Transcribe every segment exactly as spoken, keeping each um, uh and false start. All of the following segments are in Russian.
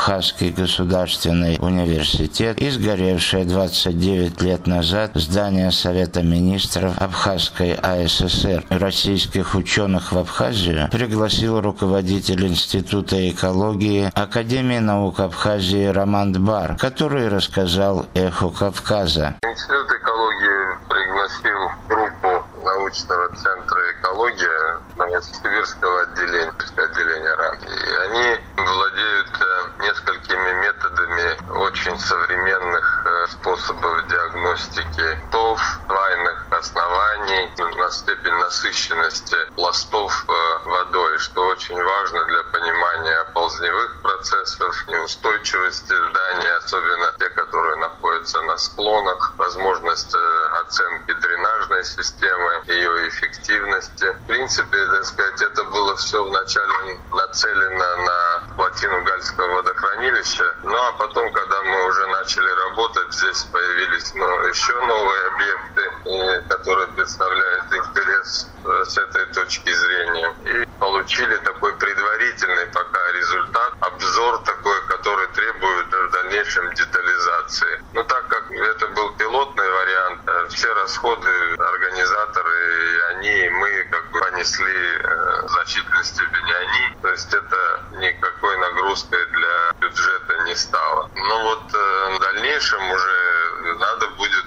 Абхазский государственный университет и сгоревшее двадцать девять лет назад здание Совета министров Абхазской АССР. Российских ученых в Абхазию пригласил руководитель Института экологии Академии наук Абхазии Роман Дбар, который рассказал «Эхо Кавказа». Институт экологии пригласил группу научного центра экология Новосибирского отделения, отделения РАН. И они владеют несколькими методами очень современных способов диагностики пластов, двойных оснований, на степень насыщенности пластов водой, что очень важно для понимания ползневых процессов, неустойчивости зданий, особенно те, которые находятся на склонах, возможность оценки дренажной системы, ее эффективности. В принципе, так сказать, это было все вначале нацелено на плотину Гальского водохранилища, ну а потом, когда мы уже начали работать, здесь появились ну, еще новые объекты, которые представляют интерес с этой точки зрения. И получили такой предварительный пока результат, обзор такой, который требует в дальнейшем детализации. Но так как это был пилотный вариант, все расходы организаторы, и они, и мы как бы понесли в значительной степени они. То есть это никакой нагрузкой для бюджета не стало. Но вот в дальнейшем уже надо будет,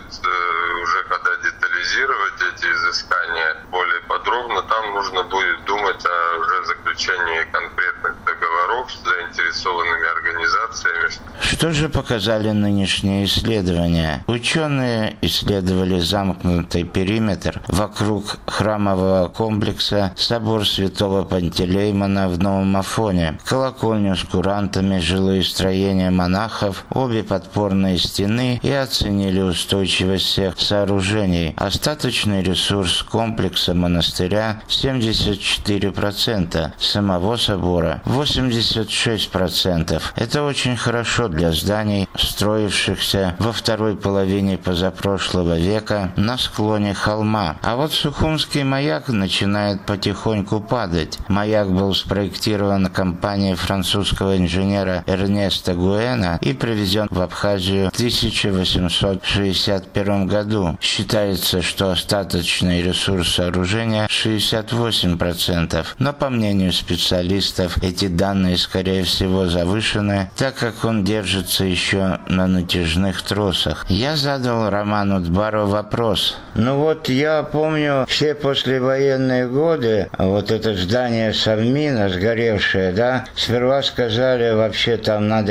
уже когда детализировать эти изыскания более подробно, там нужно будет думать о уже заключении конкретных договоров с заинтересованными организациями. Что же показали нынешние исследования? Ученые исследовали замкнутый периметр вокруг храмового комплекса собор Святого Пантелеймона в Новом Афоне, колокольню с курантами, жилые строения монахов, обе подпорные стены и оценили устойчивость всех сооружений. Остаточный ресурс комплекса монастыря семьдесят четыре процента, самого собора восемьдесят шесть процентов. Это очень хорошо для зданий, строившихся во второй половине позапрошлого века на склоне холма. А вот Сухумский маяк начинает потихоньку падать. Маяк был спроектирован компанией французского инженера Эрнеста Гуэна и привезен в Абхазию в тысяча восемьсот шестьдесят первом году. Считается, что остаточный ресурс сооружения шестьдесят восемь процентов, но по мнению специалистов эти данные скорее всего завышены, так как он держится еще на натяжных тросах. Я задал Роману Дбару вопрос. Ну вот я помню все послевоенные годы, вот это здание Совмина сгоревшее, да, сперва сказали, вообще там надо